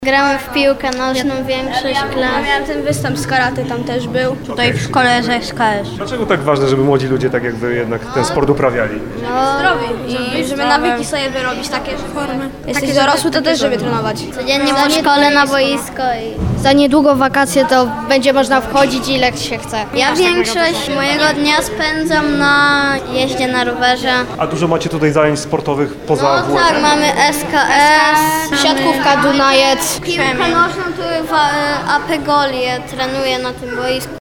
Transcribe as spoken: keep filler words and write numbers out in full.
Gramy w piłkę nożną, większość klas. Miałem ten występ z karate, tam też był. Tutaj w szkole z S K S. Dlaczego tak ważne, żeby młodzi ludzie tak jak wy jednak ten sport uprawiali? Zdrowi i żeby nawyki sobie wyrobić takie formy. Jesteś dorosły, to też żeby trenować. Codziennie po szkole na boisko i Za niedługo wakacje, to będzie można wchodzić ile się chce. ja większość mojego dnia spędzam na jeździe na rowerze. A dużo macie tutaj zajęć sportowych poza No W F? tak, mamy S K S, Siatkówka, Dunajec. piłkę nożną, tu w A P Golię trenuję na tym boisku.